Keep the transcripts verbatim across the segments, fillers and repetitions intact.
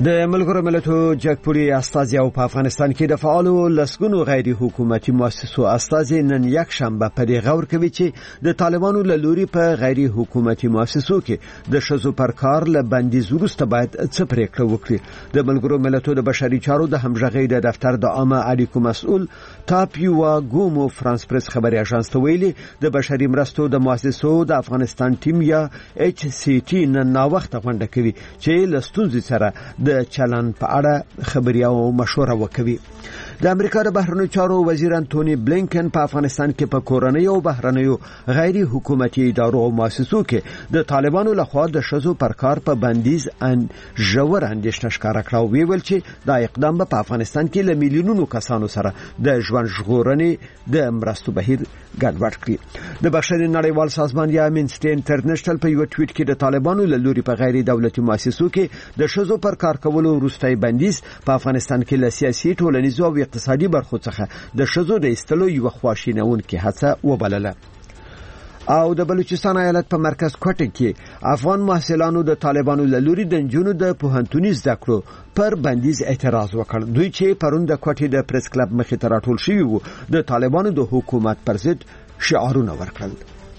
د ملګرو ملتونو جګپوړي استازي او په افغانستان کې د فعالو لسګونو غیر حکومتي مؤسسو استازي نن یک شنبه په دې غور کوي چې د طالبانو له لوري په غیر حکومتي مؤسسو کې د شذو پر کار له بندیز وروسته باید څه پریکړه وکړي. د ملګرو ملتونو د بشري چارو د همغږۍ د دفتر د عامه اړیکو مسؤل تاپیوا ګومو فرانس پریس خبري اژانس ته ویلي د بشري مرستو د مؤسسو د افغانستان ټیم یا ایچ سی ټی نن نا وخت غونډه کوي چې لستونزې سره د چلن په اړه خبري او مشوره وکوي. د امریکا د بهرنیو چارو وزیر انټونی بلینکن په افغانستان کې په کورنۍ او بهرنیو غیر حکومتي ادارو او مؤسسو کې د طالبانو لخوا د شذو پر کار په بندیز ان ژور اندېښنه ښکاره کړه. ویل چې دا اقدام په افغانستان کې له میلیونونو کسانو سره د ژوند ژغورنې د مرستو بهیر ګډوډ کړي. د بشري نړیوال سازمان یا امنسټي انټرنیشنل په یو ټویټ کې د طالبانو له لوري په غیر دولتي مؤسسو کې د شذو پر کار کولو وروستي بندیز په افغانستان کې له سیاسي ټولنیزو او اقتصادي برخو څخه د شذو د ایستلو یو خواشینونکې هڅه وبلله. او د بلوچستان ایالت په مرکز کوټه کې افغان محصلانو د طالبانو له لوري د نجونو د پوهنتوني زده کړو پر بندیز اعتراض وکړ. دوی چې پرون د کوټې د پریس کلب مخې ته راټول شوي وو د طالبانو د حکومت پر ضد شعارونه ورکړل.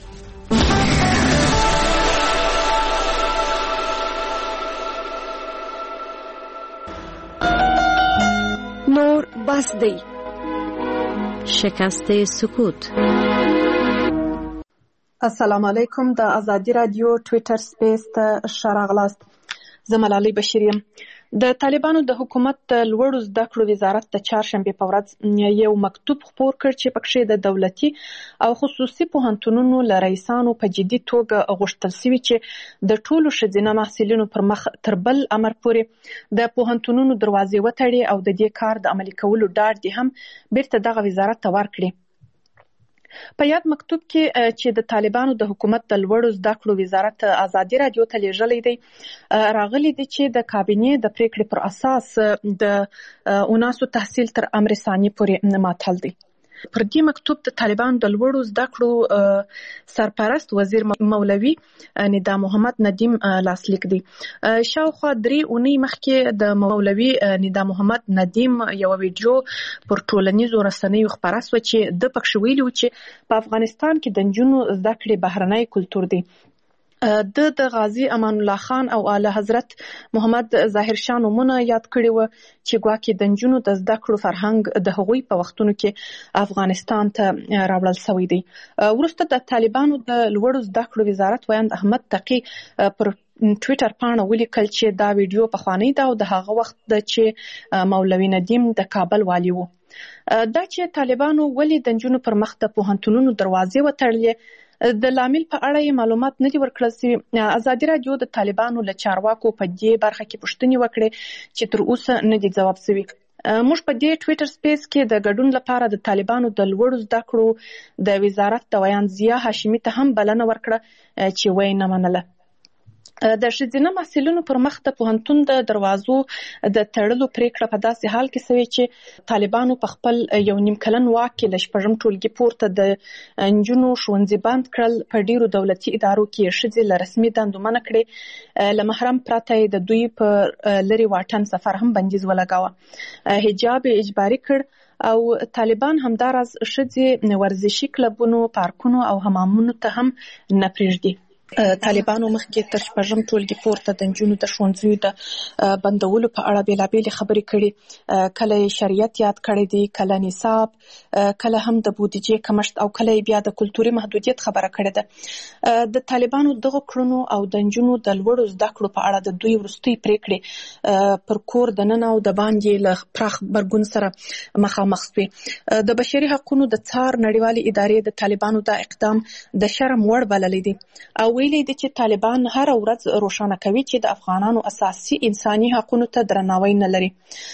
نور بس دی شکست سکوت. السلام علیکم. د ازادي رادیو ټویټر سپیس ته شراغلاست. زملالي بشریم. د طالبانو د حکومت د لوړو زده کړو وزارت د چهارشنبه په ورځ یو مکتوب خپور کړ چې پکې د دولتي او خصوصي پوهنتونونو له رئیسانو په جدي توګه غوښتل شوی چې د ټولو ښځینه محصلینو پر مخ تر بل امر پورې د پوهنتونونو دروازې وتړي او د دې کار د عملي کولو ډاډ دي هم بیرته دغه وزارت ته ورکړي. په یاد مکتوب کې چې د طالبانو د حکومت د لوړو زده کړو وزارت ازادي رادیو ته لیږلی دی راغلی دی چې د کابینې د پریکړې پر اساس د اوناسو تحصیل تر امر ثاني پورې معطل دی. پر دې مکتوب د طالبانو د لوړو زده کړو سرپرست وزیر مولوي ندا محمد ندیم لاسلیک دی. شاوخوا درې اونۍ مخکې د مولوي ندا محمد ندیم یو ویډیو پر ټولنیزو رسنیو خپاره شوه چې د پکې ویلي و چې په افغانستان کې د نجونو زده کړې بهرنی کلتور دی. د د غازی امان الله خان او اعلی حضرت محمد ظاهر شاه نومونه یاد کړي و چې ګواکې د نجونو د زده کړو فرهنګ د هغوی په وختونو کې افغانستان ته راوړل شوی دی. وروسته د طالبانو د لوړو زده کړو وزارت ویاند احمد تقی پر ټویټر پاڼه ولیکل چې دا ویډیو پخوانی ده او د هغه وخت د چې مولوي ندیم د کابل والی و. دا چې طالبانو ولې د نجونو پر مخ د پوهنتونونو دروازې وتړلې د لامل په اړه یې معلومات نه دي ورکړل شوي. ازادي رادیو د طالبانو له چارواکو په دې برخه کې پوښتنې وکړې چې تر اوسه نه دي ځواب شوي. موږ په دې ټویټر سپیس کې د ګډون لپاره د طالبانو د لوړو زده کړو د وزارت د ویاند ضیا هاشمي ته هم بلنه ورکړه چې وایي نه منله. د ښځینه محصلینو پر مخ د پوهنتون د دروازو د تړلو پریکړه په داسې حال کې شوې چې طالبانو په خپل یو نیم کلن واک کې له شپږم ټولګي پورته د نجونو ښوونځي بند کړل. په ډیرو دولتي ادارو کې ښځې له رسمي دندو منع کړې. له محرم پرته د دوی په لرې واټن سفر هم بندیز ولګاوه. حجاب اجباري کړ او طالبان همداراز ښځې ورزشي کلبونو، پارکونو او حمامونو ته هم نه پرېږدي. طالبانو مخکې تر شپږم ټولګي پورته د نجونو د ښوونځیو د بندولو په اړه بېلابېلې خبرې کړي. کله یې شریعت یاد کړی دی، کله نصاب، کله هم د بودیجې کمښت او کله یې بیا د کلتوري محدودیت خبره کړې ده. د طالبانو دغه کړنو او د نجونو د لوړو زده کړو په اړه د دوی وروستۍ پریکړې پر کور دننه او د باندې له پراخ غبرګون سره مخامخ شوې. د بشري حقوقو د څار نړیوالې ادارې د طالبانو دا اقدام د شرم وړ بللی دی او ویلي دي چې طالبان هر ورځ روښانه کوي چې د افغانانو اساسي انساني حقوقو ته درناوی نه لري.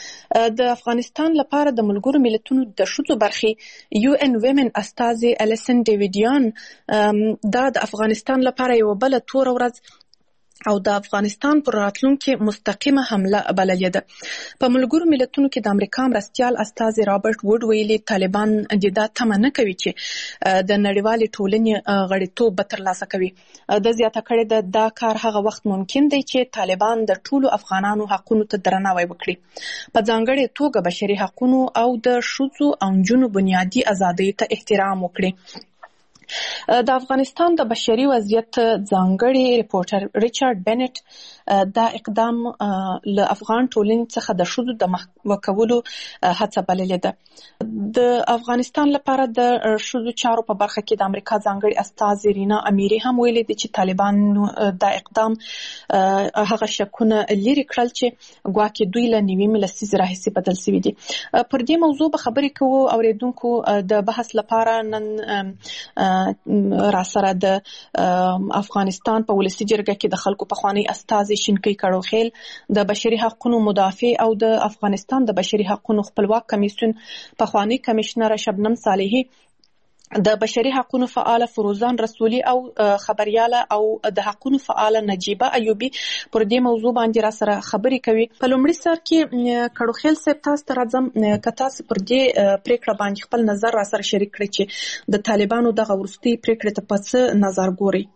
د افغانستان لپاره د ملګرو ملتونو د ښځو برخې یو ان ویمن استازي الیسن ډیویډیان دا د افغانستان لپاره یو بل تور ورځ او د افغانستان پر راتلونکي مستقیمه حمله بللې ده. په ملګرو ملتونو کې د امریکا مرستیال استازي رابرټ ووډ ویلي طالبان د دا تمه نه کوي چې د نړیوالې ټولنې غړیتوب به ترلاسه کوي. د زیاته کړې ده دا کار هغه وخت ممکن دی چې طالبان د ټولو افغانانو حقونو ته درناوی وکړي، په ځانګړې توګه بشري حقونو او د ښځو او نجونو بنیادي ازادۍ ته احترام وکړي. د افغانستان د بشري وضعیت ځانګړي ریپورټر ریچارډ بینټ دا اقدام له افغان ټولنې څخه د ښځو د محو کولو هڅه بللې ده. د افغانستان لپاره د ښځو چارو په برخه کې د امریکا ځانګړي استازي رینا امیری هم ویلي دي چې طالبان دا اقدام هغه شکونه لري کړل چې ګواکې دوی له نیوي لسیزې راهیسې بدل شوي دي. پر دې موضوع به خبرې کوو اوریدونکو د بحث لپاره نن را سره د افغانستان په ولسي جرګه کې د خلکو پخوانی استازي شینکی کړوخیل، د بشري حقوقو مدافع او د افغانستان د بشري حقوقو خپلواک کمیسیون پخوانی کمشنر شبنم صالحي، د بشري حقوقو فعال فروزان رسولي او خبرياله او د حقوقو فعال نجيبه ایوبي پر دې موضوع باندې را سره خبرې کوي. په لومړي سر کې کړوخیل صاحب تاسو ته راځم که تاسو پر دې پریکړه باندې خپل نظر را سره شریک کړئ چې د طالبانو دغه وروستي پریکړې ته په څه نظر ګوري.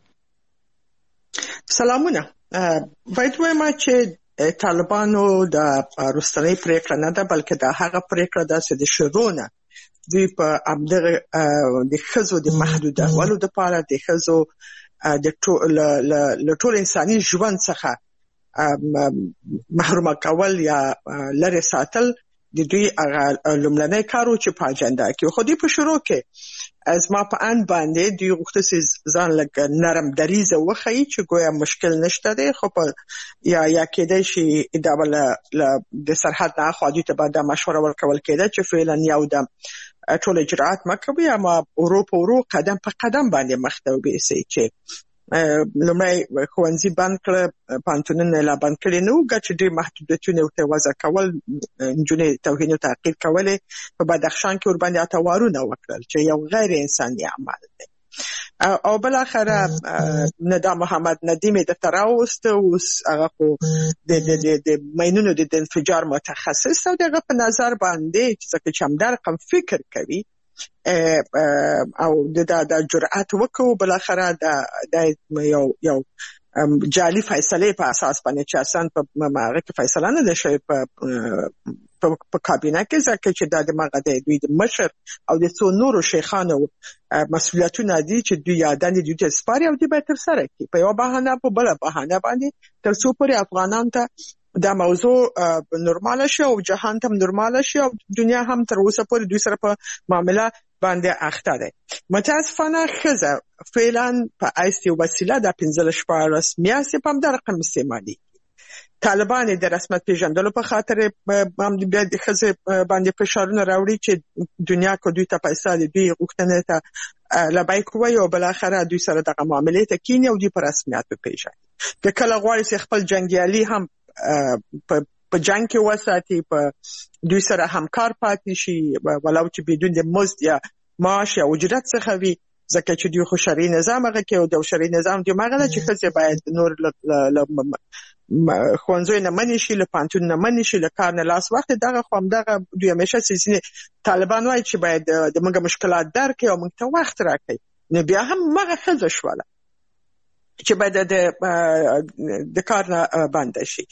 سلامونه. باید وایم چې طالبانو د وروستۍ پریکړه نه ده بلکې د هغه پریکړه ده چې د شرونه دوی په امدغه د ښځو د محدودولو لپاره د ښځو د ټول انساني ژوند څخه محروم کول یا لري ساتل د دوی هغه لومړنی کارو چې په اجنډا کې خو دوی په شروع کې از ما په ان باندې دوی غوښتل ځان لکه نرم دریزه وښیي چې ګویا مشکل نشته دی، خو په یا یا کېدای شي دا بل د سرحد نه خو دوی ته به دا مشوره ورکول کېده چې فعلا یو د ټول اجراءات مکوي اما ورو په ورو قدم په قدم باندې مخته وبېسي چې لومړی ښوونځي بند کړه، پانتونونه لا بند کړي نو چې ډېر محدودیتونه ورته وضع کول، نجونې توهین او تعقیب کولې، په بدخشان کې ورباندې اتوارونه وکړل چې یو غیر انساني عمل دی. او بل اخره ندام محمد ندیم د تراوست اوس هغه خو د د د مینونو د انفجار متخصص او دغه په نظر باندې چې څنګه هم رقم فکر کوي او د د جرأت وکړو بل اخره د یو یو جعلي فیصله په اساس باندې چې اسان په ماغه کې فیصله نه ده شوی په په کابینه کې ځکه چې د دماغه د دوی د مشر او د څو نورو شیخانو مسؤلیتونه دي چې دوی یادان دي د سپاری او د به تر سره کې په یو بهانه په بل بهانه باندې تر څو پورې افغانان ته دا موضوع نورمال شي او جهان ته نورمال شي او دنیا هم تر اوسه پورې دوی سره په معاملې باندې اخته ده. متاسفانه خزه فعلا په ایستی وسیله د پنځه شپږ رسمیاسي په هم د رقم استعمالي طالبان د رسمیت پیژندلو په خاطر باندې بیا د خزه باندې فشارونه راوړي چې دنیا کو دوی ته پیسې دي دوی غوښتنه ته لبای کوي او بل اخره دوی سره د معاملې ته کینی او دوی په رسمیت پیژني. د کله غواړي چې خپل جنگیالي هم په په جنگ کې وساتي، په دوی سره همکار پاتې شي ولو چې بدون د مزد یا معاش یا اجرت څخه وي، ځکه چې دوی خو شرعي نظام هغه کې او د شرعي نظام دی مغله چې خزه باید نور خوانزوی نه منی شي، له پانتون نه منی شي، له کار نه لاس وخت دغه خو هم دغه دوی همیشه سیسینه طالبان وایي چې باید د موږ مشکلات درک او موږ ته وخت راکړي، نو بیا هم مغه خزه شواله چې باید د د کار نه بند شي.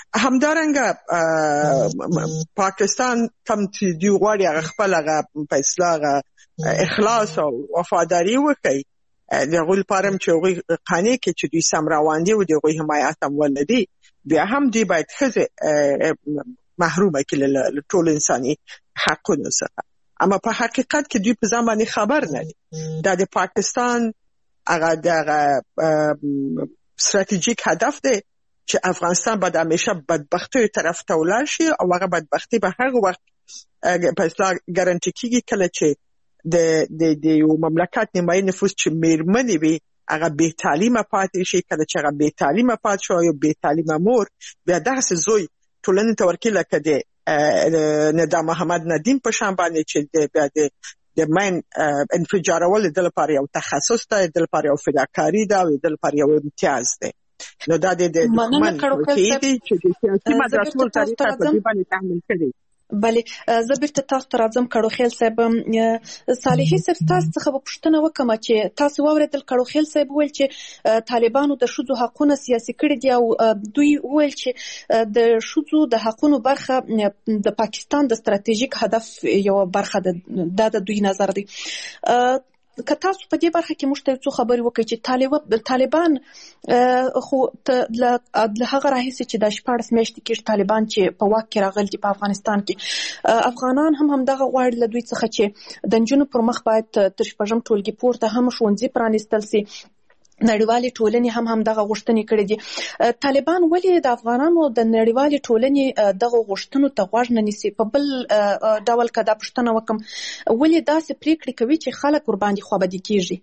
همدارنګه پاکستان کم چې دی غواړي هغه خپل هغه فیصله اخلاص او وفاداری وکړي د غول پارم چې غوي قانې کې چې دوی سم روان دي او د غوي حمایت هم ولدي، بیا هم دی باید خزه محرومه کړي ټول انساني حقوقو څخه. اما په حقیقت کې دوی په ځان باندې خبر نه دي. دا د پاکستان هغه د ستراتیژیک هدف دی چې افغانستان باید همیشه بدبختی طرف ته ولاړ شي او هغه بدبختی به هر وخت په اصطلاح ګارانټي کیږي کله چې د د د یو مملکت نیمایي نفوس چې میرمنې وي هغه بې تعلیمه پاتې شي، کله چې هغه بې تعلیمه پاتې شي او بې تعلیمه مور بیا دغسې زوی ټولنې ته ورکړي لکه د ندام محمد ندیم په شان باندې چې بیا د د مین انفجارول د لپاره یو تخصص دی، د لپاره یو فداکاری دی او د لپاره یو امتیاز دی. نو دا د مننه کړو چې د سیاسي مدرسو طریقه په دې باندې تحمیل کړي. بله زه بیرته تاسو ته راځم کړو خیل صاحب. صالحي صاحب تاسو څخه به پوښتنه وکړم چې تاسو واورېدل کړو خیل صاحب ویل چې طالبانو د ښځو حقونه سیاسي کړي دي او دوی ویل چې د ښځو د حقونو برخه د پاکستان د ستراتیژیک هدف یو برخه ده. د دوی نظر دی. که تاسو په دې برخه کې موږ ته څه خبرې وکړئ چې طالبان خو له هغه راهیسې چې د شپاړس میاشتې کېږي طالبان چې په واک کې راغلي دي په افغانستان کې، افغانان هم همدغه غواړي له دوی څخه چې د نجونو پر مخ باید تر شپږم ټولګي پورته هم ښوونځي پرانیستل سي. نړیوالې ټولنې هم همدغه غوښتنې کړې دي. طالبان ولې د افغانانو د نړیوالې ټولنې دغه غوښتنو ته غوږ نه نیسي؟ په بل ډول که دا پوښتنه وکړم، ولې داسې پریکړې کوي چې خلک ورباندې خوابدي کېږي؟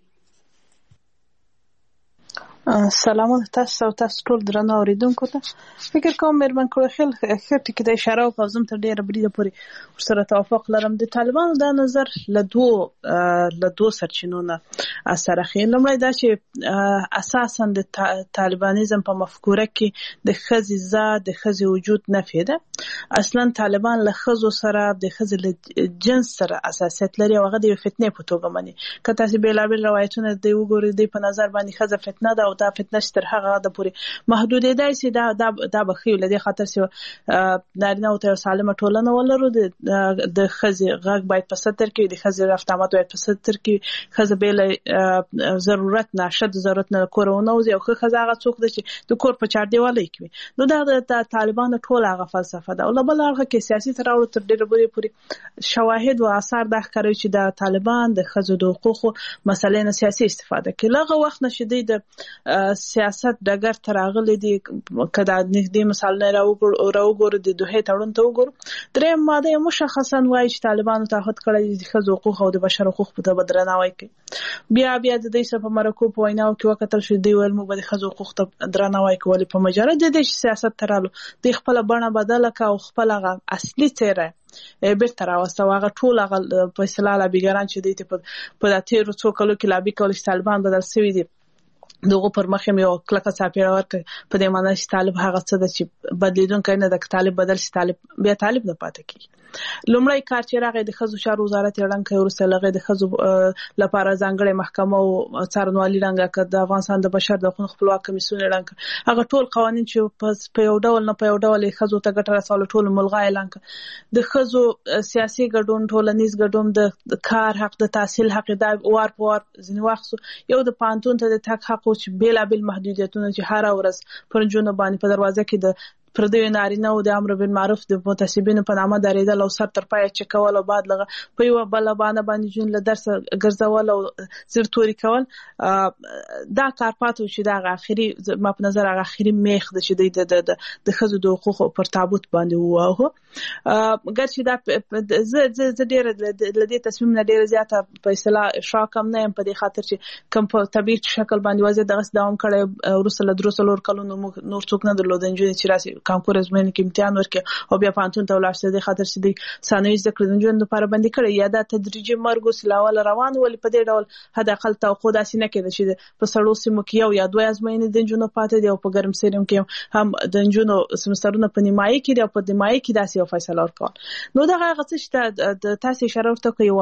سلامونه تاسو او تاسو ټول درنو اوریدونکو ته. فکر کوم مېرمن کړوخیل ښه ټکي د اشاره او زم ته ډېره بریده پورې ورسره توافق لرم. د طالبانو دا نظر له دوه له دوه سرچینو نه اثر اخلي. لومړی دا چې اساسا د طالبانیزم په مفکوره کې د ښځې ذات د ښځې وجود نفي ده. اصلا طالبان له ښځو سره د ښځې له جنس سره اساسیت لري او هغه د فتنې په توګه مني. که تاسو بېلابېل روایتونه دی وګورئ، دی په نظر باندې ښځه فتنه ده او دا فتنه چې تر هغه د پورې محدودېدای شي، دا دا دا به ښه وي. له دې خاطر چې نارینه‌و ته یو سالمه ټولنه ولرو، د ښځې غږ باید په ستر کې وي، د ښځې رفت آمد باید په ستر کې وي. ښځه بې له ضرورت نه شد ضرورت نه کوره ونه وځي او ښه ښځه هغه څوک ده چې د کور په چاردیوالۍ کې وي. نو دا د طالبانو ټول هغه فلسفه ده. او له بل اړخه کې سیاسي ته راوړو، تر ډېره بورې پورې شواهد او آثار دا ښکاروي چې د طالبان د ښځو د حقوقو مسلې نه سیاسي استفاده کوي. له هغه وخت نه چې دوی د سیاست ډګر ته راغلي دي، که دا نږدې مثالونه راوګورو، د دوحې تړون ته وګورو، درېیم ماده مشخصا وایي چې طالبانو تعهد کړی دی د ښځو حقوق او د بشر حقوق ته به درناوی کوي. بیا بیا د دوی سره په مرکو په ویناو کې وکتل شو دوی ویل موږ به د ښځو حقوق ته درناوی کوو. په مجرد د دې سیاست ته رالو دوی خپله بڼه بدله کړه او خپل هغه اصلي څېره بیرته راوسته. هغه ټول هغه په اصطلاح لابیګران چې دوی ته په تېرو څو کلو کې لابي کول چې طالبان بدل شوي دي، دغه پر مخ یې یو کلکه څاپېړه ورکړه په دې معنی چې طالب هغه څه ده چې بدلیدونکی نه ده. که طالب بدل شي طالب بیا طالب نه پاتې کېږي. لومړی کار چې راغی د ښځو چارو وزارت یې ړنګ کړی، وروسته له هغې د ښځو لپاره ځانګړې محکمه او څارنوالي ړنګه کړه، د افغانستان د بشر د حقوقو خپلواک کمیسیون یې ړنګ کړ. هغه ټول قوانین چې په یو ډول نه په یو ډول یې ښځو ته ګټه رسوله ټول ملغا اعلان کړه. د ښځو سیاسي ګډون، ټولنیز ګډون، د کار حق، د تحصیل حق دا وار په وار ځینې واخیستو. یو د پوهنتون ته د تګ حق و چې بېلابېل محدودیتونه چې هره ورځ پر نجونو باندې په دروازه کې د پردیو نارینه او د امر بالمعروف د متعصبینو په نامه درېدل او سر تر پایه چکول او بعد لغه په یوه بله بانه باندې جون له درسه ګرځول او زیر توري کول. دا کار پاتو چې دا اخري ما په نظر هغه اخري میخ د چې د د د ښځو د حقوقو پر تابوت باندې ووهو. ګرچې دا زه زه ډېره له دې تصمیم نه ډېره زیاته په اصطلاح شاکم نه یم، په دې خاطر چې کوم په طبیعي شکل باندې وضعیت دغسې دوام کړی. وروسته له درو څلور کلونو موږ نور څوک نه درلود نجونې چې راسي کانکور ازموینې کې امتحان ورکړي او بیا پوهنتون ته ولاړ شي. د خاطر چې د ثانوي زده کړې د نجونو لپاره بندي کړی یا دا تدریجي مرګ اوس له اوله روان ولې په دې ډول حد اقل توقع داسې نه کېده چې په سړو سیمو کې یو یا دوه ازموینې د نجونو پاتې دي او په ګرم سیمو کې هم د نجونو سمسترونه په نیمایي کې دي او په نیمایي کې داسې یو فیصله ورکول. نو دغه هغه څه چې د تاسې اشاره ورته کوي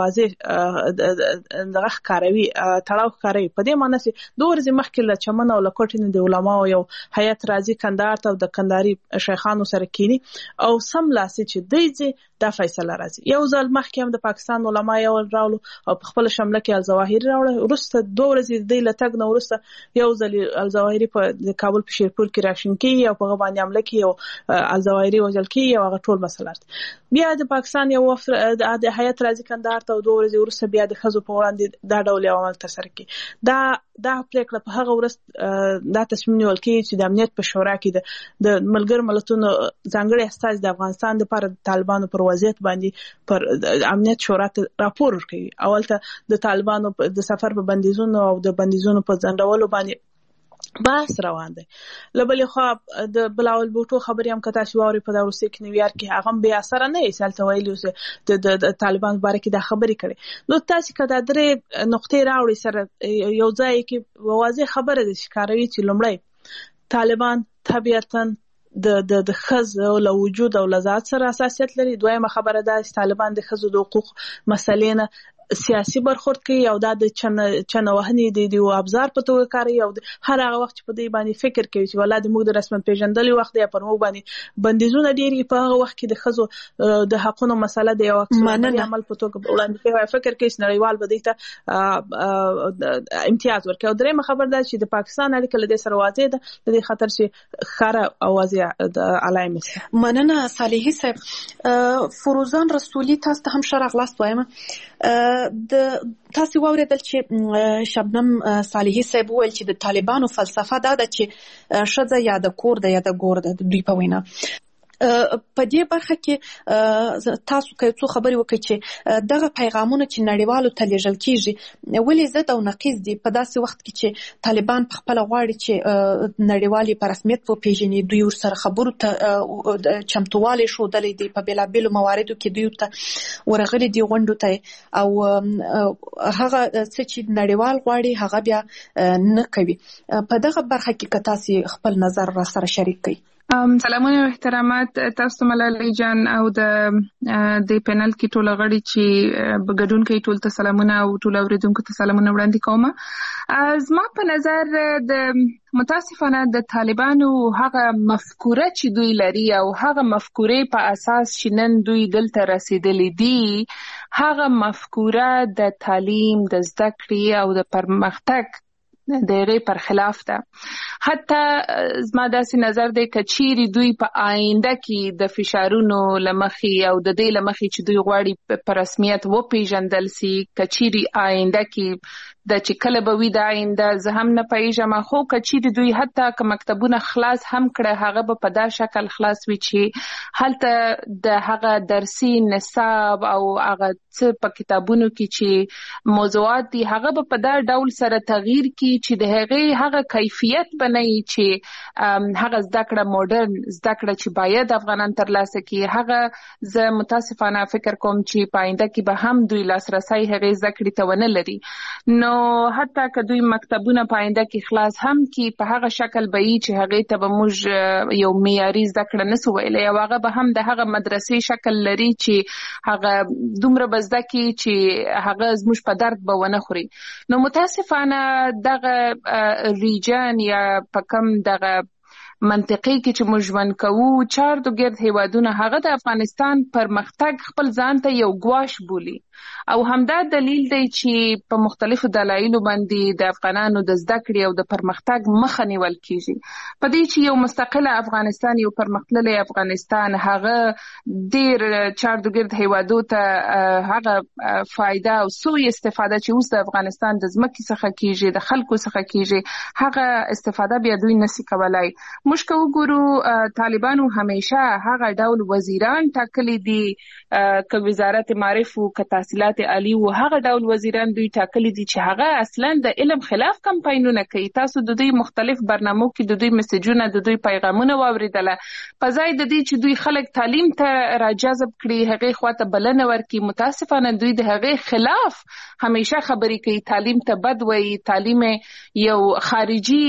واضح دغه ښکاروي تړاو ښکاروي په دې معنی چې دوه ورځې مخکې له چمن او له کوټې نه د علماو یو هیات راځي کندهار ته او د کندهاري شیخانو سره کینی او سم لاسي چې دوی ځي دا فیصله راځي. یو ځل مخکې هم د پاکستان علما یو راولو او په خپل شمله کې الظواهري راوړل. وروسته دوه ورځې دوی له تګ نه وروسته یو ځل الظواهري په کابل په شیرپور کې راشن کېږي او په هغه باندې حمله کوي او الظواهري وژل کېږي او هغه ټول مسله. بیا د پاکستان یو وفد د هیات راځي کندهار ته او دوه ورځې وروسته بیا د ښځو په وړاندې دا ډول یو عمل ترسره کوي. دا دا پرېکړه په هغه ورځ دا تصمیم نیول کېږي چې د امنیت په شورا کې د ملګرو ملتونو ځانګړي استازي د افغانستان لپاره د طالبانو پر وضعیت باندې پر امنیت شورا ته راپور ورکوي. اول ته د طالبانو د سفر په بندیزونو او د بندیزونو په ځنډولو باندې بحث روان دی. له بلې خوا د بلاول بوټو خبرې هم که تاسو واورئ په دا وروستي کې نیویارک کې هغه هم بې اثره نه یې هلته ویلي اوس د طالبان په باره کې دا خبرې کړې. نو تاسې که دا درې نقطې راوړئ سره یو ځای کې واضح خبره ده چې ښکاروي چې لومړی طالبان طبيعتاً د د د خزو له وجود او لذات سره اساسیت لري. دویمه خبره ده چې طالبان د خزو د حقوق مسلې نه سیاسي برخورد کوي او دا د چن چنوهنې د دیو ابزار په توګه کوي او هر هغه وخت چې په دې باندې فکر کوي چې ولادي موږ د رسمن پیژندلې وخت دی پر موږ باندې بندیزونه ډېری په هغه وخت کې د خزو د حقونو مسله دی او اکثر عمل په توګه وړاندې کوي فکر کوي چې نړیوال به دې ته امتیاز ورکړي. او درېمه خبر ده چې د پاکستان اړیکه له دې سره واضح ده د دې خطر چې خره اوازي د علامه مننه صالحي صاحب. فروزان رسولي تاسو ته هم شرح غلاست وایم د تاسو واوریدل چې شبنم صالحي صاحب ویل چې د طالبانو فلسفه دا ده چې شذا یا د کور د یا د ګور د دوی په وینا په دې برخه کې تاسو کوي څو خبري وکړي چې دغه پیغامونه چې نړیوالو ته لیږل کیږي ولې زه د نقیض دي په داسې وخت کې چې طالبان په خپل غواړي چې نړیوالي په رسمیت په پیژنې دوی ور سره خبرو ته چمتووالی شو دلې دي په بلابل مواردو کې دوی ته ورغلي دي غونډو ته او هغه څه چې نړیوال غواړي هغه بیا نه کوي. په دغه برخه کې که تاسو خپل نظر را سره شریک کړئ. سلامونه او احترامات تاسو ملالۍ جان او د د پینل کې ټول غړي چې بګډون کوي ټول ته سلامونه او ټول اوریدونکو ته سلامونه وړاندې کوم. زما په نظر د متاسفانه د طالبانو هغه مفکوره چې دوی لري او هغه مفکورې په اساس چې نن دوی دلته رسیدلې دي هغه مفکوره د تعلیم د زده کړې او د پرمختګ د غي پر خلاف ده. حتی زما داسې نظر دی کچيري دوی په آینده کې د فشارونو لمخي او د دې لمخي چې دوی غواړي په رسمیت و پیژندل سي کچيري آینده کې د چې کله به وي د آینده زه هم نه پیژم خو کچيري دوی حتی که مکتبونه خلاص هم کړه هغه به په دا شکل خلاص وي چې هلته د هغه درسي نصاب او هغه څه په کتابونو کې چې موضوعات دي هغه به په دا ډول سره تغییر کی چې د هغه هغه کیفیت بنئ چې هغه زده کړه ماډرن زده کړه چې باید افغانان ترلاسه کړي هغه زه متاسفانه فکر کوم چې پاینده کې به هم دوی لاسرسي هغه زده کړې ته ونه لري. نو حتی که دوی مکتبونه پاینده کې خلاص هم کې په هغه شکل به یې چې هغه ته به موږ یو معیاري زده کړه نسو ویلای او هغه به هم د هغه مدرسې شکل لري چې هغه دومره به زده کړي چې هغه زموږ په درد به ونه خوري. نو متاسفانه دغه ریجن یا پکم دغه منطقي کې چې موږ ژوند کوو چارد ګرد هیوادونه هغه د افغانستان پرمختګ خپل ځان ته یو ګواش بولي او همدا دلیل دی چې په مختلفو دلایلو باندې د افغانانو د زده کړې او د پرمختګ مخه نیول کیږي. په دې چې یو مستقله افغانستان یو پرمختللی افغانستان هغه ډیر چارد ګرد هیوادو ته هغه فائدہ او سوء استفاده چې اوس د افغانستان د ځمکې څخه کیږي د خلکو څخه کیږي هغه استفاده بیا دوی نشي کولای. موږ که وګورو طالبانو همیشه هغه ډول وزیران ټاکلي دي که وزارت معارف او که تحصیلات عالی او هغه ډول وزیران دوی ټاکلي دي چې هغه اصلا د علم خلاف کمپاینونه کوي. تاسو د دوی مختلف برنامو کې د دوی میسجونه د دوی پیغامونه واوریدله په ځای د دې چې دوی خلک تعلیم ته راجذب کړي هغه خواته بلنه ورکړي متاسفانه دوی د هغه خلاف همیشه خبرې کوي. تعلیم ته بد وایي تعلیم یو خارجي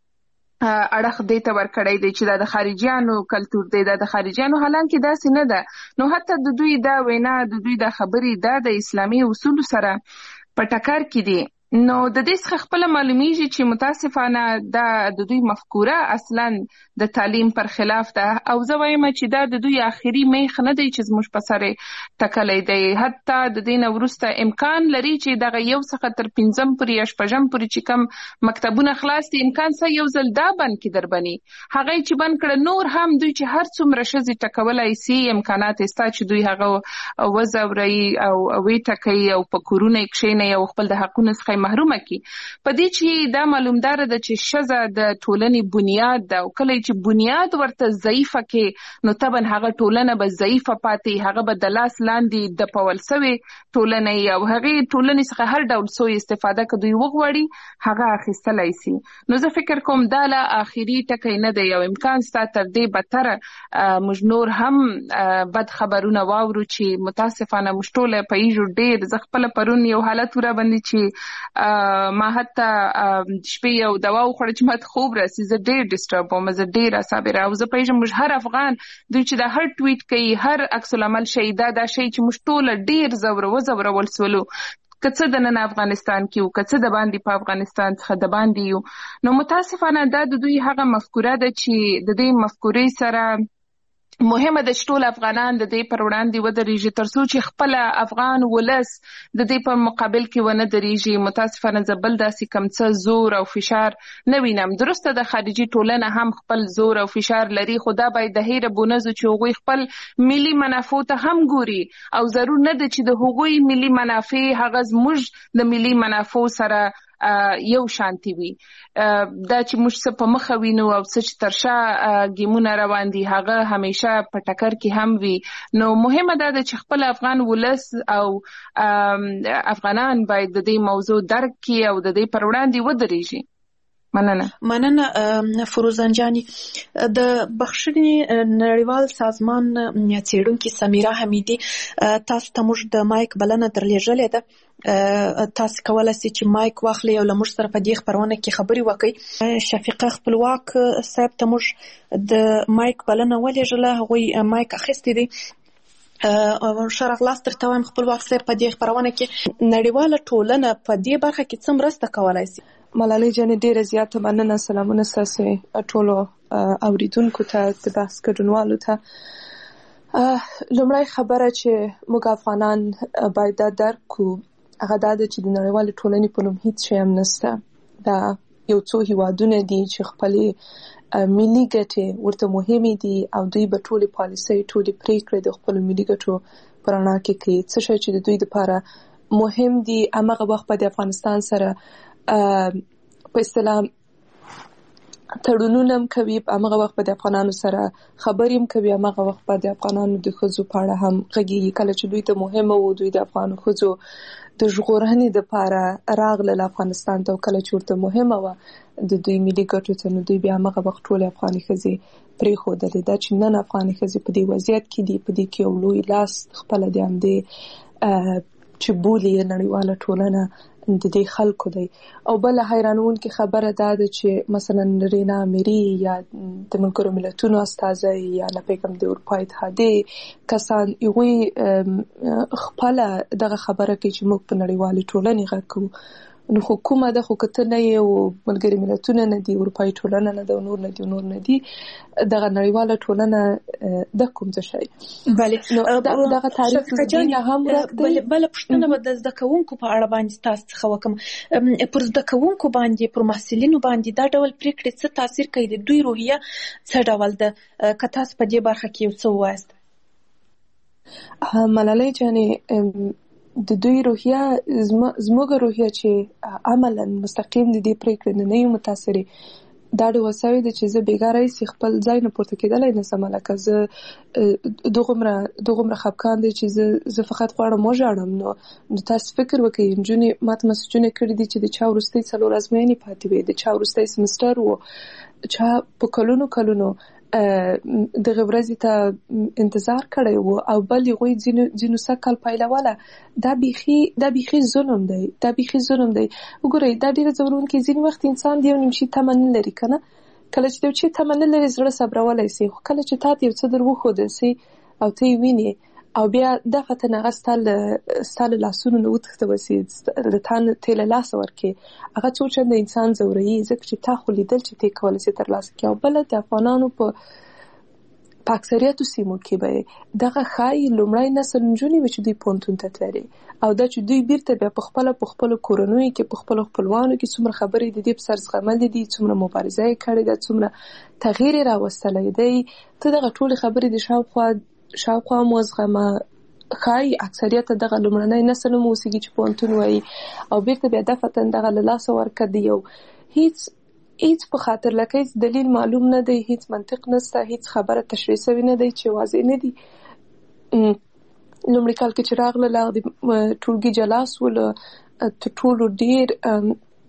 اړخ دې ته ورکړی دی چې دا د خارجيانو کلتور دی دا د خارجيانو حالانکه داسې نه ده. نو حتی د دوی دا وینا د دوی دا خبرې دا د اسلامي اصول سره په ټکر کې دي. نو د دې څخه خپل معلومیږي چې متاسفانه دا د دوی مفکوره اصلا د تعلیم پر خلاف ده او زه وایم چې دا د دوی اخیری میخ نه دی چې زموږ په سره ټکلې دی. حتی د دې نه وروسته امکان لري چې دغه یو څخه تر پنځم پورې یا شپږم پورې چې کم مکتبونه خلاص دي امکان سه یو ځل دا بند کې در بني هغه چې بند کړه نور هم دوی چې هر څومره شذ ټکولای سي امکانات استا چې دوی هغه وزوري او وی ټکي او په کورونه کې نه یو خپل د حقونو څخه محرومه کی. په دې چې دا معلومدار ده چې شذا د ټولنې بنیاد ده او کله چې بنیاد ورته ضعیفه کې نو طبعا هغه ټولنه به ضعیفه پاتې هغه به د لاس لاندې د پول سوي ټولنه او هغه ټولنې څخه هر ډول سوء استفاده کوي وغوړي هغه اخیستلای سي. نو زه فکر کوم دا لا اخیری ټکی نه دی او امکان ستا تر دې بدتر موږ نور هم بد خبرونه واورو چې متاسفانه مشټوله په یو ډیر ز خپل پرون یو حالت ورا باندې چې ما حتی شپې یو دوا وخوړه چې ماته خوب راسي، زه ډېر ډسټرب وم، زه ډېر اعصاب را او زه پېژنم موږ هر افغان دوی چې دا هر ټویټ کوي، هر عکس العمل شي، دا دا شی چې موږ ټوله ډېر زوره وزورول سولو که څه د نن افغانستان کې یو، که څه د باندې په افغانستان څخه د باندې یو. نو متاسفانه دا د دوی هغه مفکوره ده چې د دې مفکورې سره مهمه ده چې ټول افغانان د دې پر وړاندې ودرېږي تر څو چې خپل افغان ولس د دې په مقابل کې ونه درېږي. متاسفانه زه بل داسې کم څه زور او فشار نه وینم. درسته د خارجي ټولنه هم خپل زور او فشار لري، خو دا باید د هیره بونزو چې هغوی خپل ملي منافع ته هم ګوري او ضرور نه ده چې د هغوی ملي منافع هغه زموږ د ملي منافع سره یو شانتي وي. دا چې موږ څه په مخه وینو او څه چې تر شا ګیمونه روان دي هغه همیشه په ټکر کې هم وي. نو مهمه ده چې خپل افغان ولس او افغانان باید د دې موضوع درک کړي او د دې پر وړاندې ودرېږي. مننه. مننه فروزان جاني. د بخښنې نړیوال سازمان څېړونکې سمیرا حمیدي تاسو ته موږ د مایک بلنه درلېږلې ده. تاسو کولای شئ چې مایک واخلئ او له موږ سره په دې خبرونه کې خبرې وکړئ. شفیقه خپلواک صاحب ته موږ د مایک بلنه ولېږله، هغوی مایک اخیستی دی. ښه راغلاست درته وایم خپلواک صاحب، په دې خبرونه کې نړیواله ټولنه په دې برخه کې څه مرسته کولی شي؟ ملالۍ جانې ډېره زیاته مننه. سلامونه ستاسې ټولو اوریدونکو ته، د بحث ګډونوالو ته. لومړی خبره چې موږ افغانان باید دا درک کړو هغه دا ده چې د نړیوالې ټولنې په نوم هیڅ شی هم نشته. دا یو څو هیوادونه دي چې خپلې ملي ګټې ورته مهمې دي او دوی به ټولې پالیسۍ ټولې پرېکړې د خپلو ملي ګټو په رڼا کې کوي. څه شی چې د دوی دپاره مهم دي همغه وخت به د افغانستان سره په اصطلاح تړونونه هم کوي، همغه وخت به د افغانانو سره خبرې هم کوي، همغه وخت به د افغانانو د ښځو په اړه هم غږیږي. کله چې دوی ته مهمه وو دوی د افغانو ښځو د ژغورنې دپاره راغلل افغانستان ته، او کله چې ورته مهمه وه د دوی ملي ګټو ته، نو دوی بیا همغه وخت ټولې افغاني ښځې پرېښودلې. دا چې نن افغاني ښځې په دې وضعیت کې دي، په دې کې یو لوی لاس خپله د همدې چې بولي نړیواله ټولنه د دې خلکو دی. او بله حیرانونکې خبره دا ده چې مثلا رینا امیري یا د ملګرو ملتونو استازی یا لپیکم د اروپا اتحادیې کسان هغوی خپله دغه خبره کوي چې موږ په نړیوالې ټولنې غږ کوو. نو خو کومه ده؟ خو که ته نه یې او ملګري ملتونه نه دي، اروپایي ټولنه نه ده، نور نه دي نور نه دي، دغه نړیواله ټولنه د کوم څه شی؟ بلې نو دغه تعریف زده هم ورک دی. بله پوښتنه به د زده کوونکو په اړه باندې تاسو څخه وکړم. پر زده کوونکو باندې، پر محصلینو باندې دا ډول پرېکړې څه تاثیر کوي؟ د دوی روحیه څه ډول ده؟ که تاسو په دې برخه کې یو څه ووایاست. ملالۍ جانې د دوی روحیه زموږ روحیه چې عملا مستقیم د دې پرېکړې نه یو متاثرې، دا ډول سوی ده چې زه بېګاره ایسي خپل ځای نه پورته کېدلی نشم. لکه زه دغومره دغومره خفګان دی چې زه زه فقط غواړم وژاړم. نو نو تاسو فکر وکړئ، نجونې ماته مسجونه کړي دي چې د چا وروستۍ څلور ازموینې پاتې وې، د چا وروستی سمستر و، چا په کلونو کلونو دغه ورځې ته انتظار کړی و، او بل هغوی ځینو ځینو سږ کال پیلوله. دا بیخي دا بیخي ظلم دی، دا بیخي ظلم دی. وګورئ دا ډېره ځورونکې، ځینې وخت انسان د یو نیم شي تمه نه لري که نه. کله چې د یو شي تمه نه لري زړه صبرولی سي، خو کله چې تا ته یو څه در وښودل سي او ته یې وینې او بیا دغه هغه ستا له لاسونو نه وتښتوه سي، له تا نه ته یې له لاسه ورکړې، هغه څو چنده انسان ځوروي، ځکه چې تا خو لیدل چې ته یې کولی سې ترلاسه کړې. او بله د افغانانو په په اکثریتو سیمو کې به دغه ښایي لومړی نسل نجونې وي چې دوی پوهنتون ته تللې، او دا چې دوی بیرته بیا په خپله په خپلو کورنیو کې په خپلو خپلوانو کې څومره خبرې د دې په سر زغملې دي، څومره مبارزه یې کړې ده، څومره تغییر یې راوستلی دی. ته دغه ټولې خبرې د شاوخوا شاوخوا مو زغمه. ښایي اکثریت دغه لومړنی نسل هم اوسېږي چې پوهنتون وایي، او بیرته بیا دفتن دغه له لاسه ورکړه د یو هیڅ هیڅ په خاطر لکه هیڅ دلیل معلوم نه دی، هیڅ منطق نشته، هیڅ خبره تشریح سوې نه دی چې واضح نه دي. لومړي کال کې چې راغله هغه د ټولګي جلا سول، تر ټولو ډېر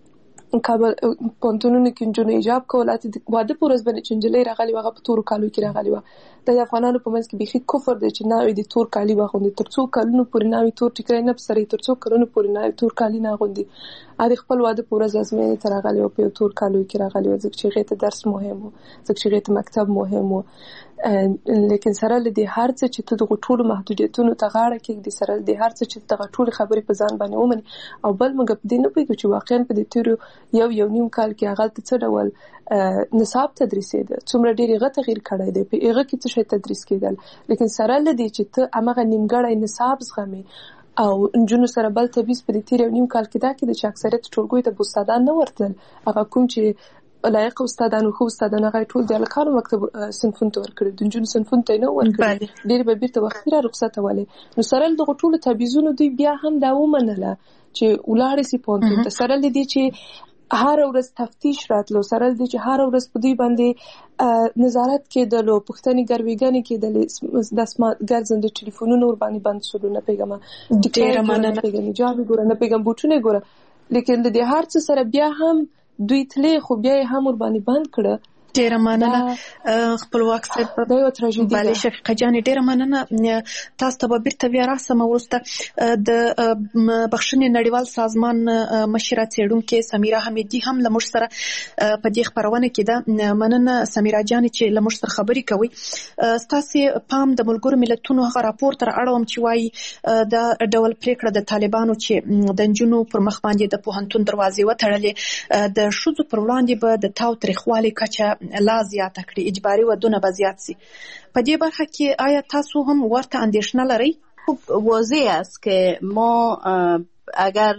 کابل پونتونونو کې جنونو ایجاب کول اته واده پورز باندې چنجلې راغلي وغه په تور کالو کې راغلي و د افغانانو په منځ کې بيخي کفر دی چې نه د تور کالی واغوندي ترڅو کلونو پورې نه وي تور ټیکرای نه سره ترڅو کلونو پورې نه تور کالی نه غوندي ا خپل واده پورز لازمي تر راغلي او په تور کالو کې راغلي و ځکه چې غیته درس مهم و ځکه چې غیته مکتب مهم و لیکن سره لدی هر څه چې ته د ټولو محدودیتونو ته غاړه کې د سره د هر څه چې ته ټولو خبرې په ځان باندې ومني او بل موږ په دې نه پوهیږو چې واقعا په دې تیرو یو یو نیم کال کې هغه څه ډول نصاب تدریسي ده څومره ډېری غته غیر کړی دی په هغه کې څه شی تدریس کېدل لیکن سره لدی چې ته هغه نیمګړی نصاب زغمي او جنو سره بل تبيس په دې تیرو نیم کال کې دا کې د اکثریت ټولګوي ته بوستادان نه ورتل هغه کوم چې لایق استادانو خو استادانو غي ټول د الکانو مکتب صنفون ته ورکړي د جنو صنفون ته نه ورکړي ډېر به بیرته وخت را رخصت واله نو سره د ټول تبيزونو دوی بیا هم دا ومنله چې ولاړ سي پونت ته سره لدی چې هر ورځ تفتیش راتلو سره لدی چې هر ورځ په دوی باندې نظارت کېدلو پښتني ګرویګانی کېدل د اسما ګرځند ټلیفونونو ور باندې بند شول نه پیغام ډېر مننه پیغام جواب ګور نه پیغام بوټونه ګور لیکن د هر څه سره بیا هم دوی تلې خو بیا هم ور باندې بند کړه ډیر مننه خپلواک صاحب دا یو تراژیدي بله شفیقه جان ډیر مننه تاسو ته به بیرته بیا راسم ورسته د بخښنې نړیوال سازمان مشره څېړونکې سمیرا حمیدي هم له موږ سره په دې خپرونه کې ده مننه سمیرا جان چې له موږ سره خبرې کوي ستاسو پام د ملګرو ملتونو هغه راپور تر اړوم چې وایي د ډول پریکړه د طالبانو چې د نجونو پر مخ باندې د پوهنتون دروازې وتړلې د ښځو پر وړاندې به د تاو تریخوالي کچه لا زیاته کړي اجباري ودونه به زیات سي په دې برخه کې آیا تاسو هم ورته اندېښنه لرئ؟ واضح است که ما اگر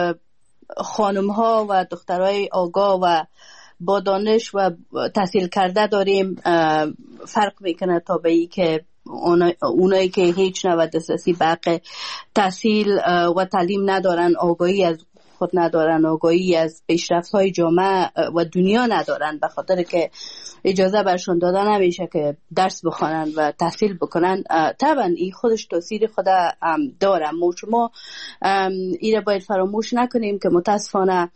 خانم ها و دخترای آگاه و با دانش و تحصیل کرده داریم فرق میکنه تا به ای که اونایی که هیچ نوع دسترسی به حق تحصیل و تعلیم ندارن آگاهی از خود ندارن آگاهی از پیشرفت‌های جامعه و دنیا ندارن به خاطر که اجازه برشون داده نمیشه که درس بخوانن و تحصیل بکنن طبعا این خودش تاثیر خود داره ما شما این باید فراموش نکنیم که متاسفانه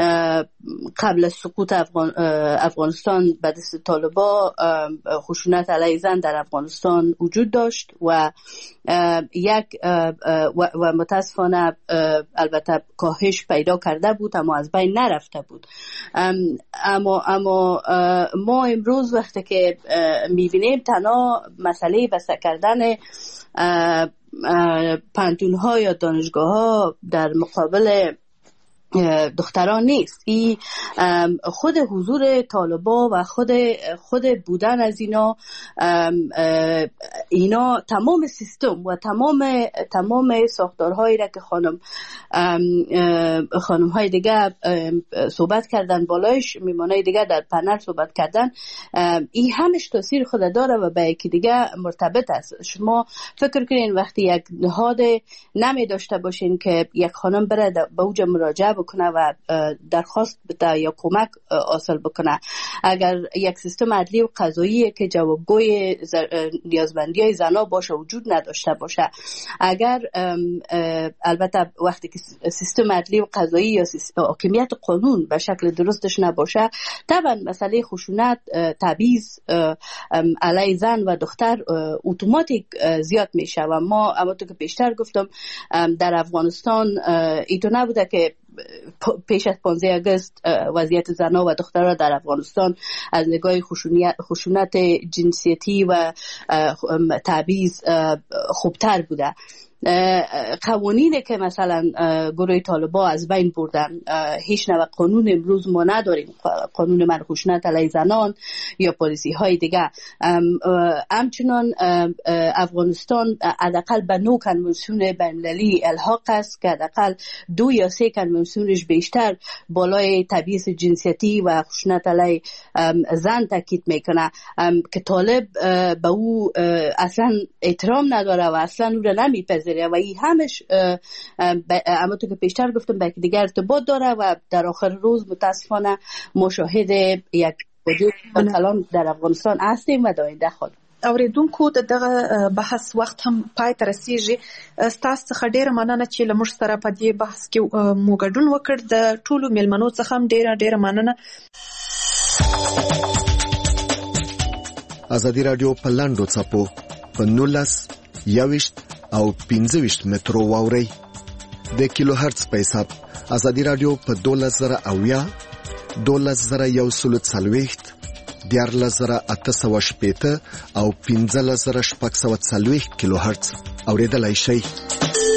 قبل از سقوط افغان افغانستان به دست طالبا خشونت علیه زن در افغانستان وجود داشت و یک و, و متاسفانه البته کاهش پیدا کرده بود اما از بین نرفته بود اما اما ما امروز وقتی که میبینیم تنها مسئله بسته کردن پانتون‌ها یا دانشگاه‌ها در مقابل دختران نیست این خود حضور طالبا و خود خود بودن از اینا اینا تمام سیستم و تمام تمام ساختارهایی را که خانم خانم های دیگه صحبت کردن بالایش میمانای دیگه در پنل صحبت کردن این همش تاثیر خود داره و به یکی دیگه مرتبط است شما فکر کنین وقتی یک نهاد نمی داشته باشین که یک خانم بره به اوج مراجعه بکنه و درخواست بده یا کمک حاصل بکنه اگر یک سیستم عدلی و قضایی که جوابگوی نیازمندی های زنا باشه وجود نداشته باشه اگر البته وقتی که سیستم عدلی و قضایی یا حاکمیت قانون به شکل درستش نباشه طبعا مسئله خشونت تبعیض علیه زن و دختر اتوماتیک زیاد میشه و ما همونطور که پیشتر گفتم در افغانستان ایتو نبوده که پیش از پانزده آگوست وضعیت زنان و دختران در افغانستان از نگاه خشونت جنسیتی و تبعیض خوبتر بوده قوانینی که مثلا گروه طالبا از بین بردن هیچ نوع قانون امروز ما نداریم قانون من خشونت علیه زنان یا پالیسی های دیگه همچنان افغانستان حداقل به نو کنوانسیون بین المللی الحاق است که حداقل دو یا سه کنوانسیونش بیشتر بالای تبعیض جنسیتی و خشونت علیه زن تاکید میکنه که طالب به او اصلا احترام نداره و اصلا او را نمیپذیره و این همش اما تو که پیشتر گفتم به دیگر ارتباط داره و در آخر روز متاسفانه مشاهده یک وجود کلان در افغانستان هستیم و در آینده خواهیم. اوریدونکو د دغه بحث وخت هم پای ته رسیږي. ستاسو څخه ډیره مننه چې له موږ سره په دې بحث کې مو ګډون وکړ. د ټولو میلمنو څخه هم ډیره ډیره مننه. ازادي رادیو په لاندو څپو په نولس یوشت او پنځه ویشت مترو واوري د کیلو هرتز په حساب. ازادي رادیو په دولس زره اویا دولس زره یو سلو څلوېښت دیارلس زره اته سوه شپېته او پنځلس زره شپږ سوه څلوېښت کیلو هرتز اوریدلای شئ.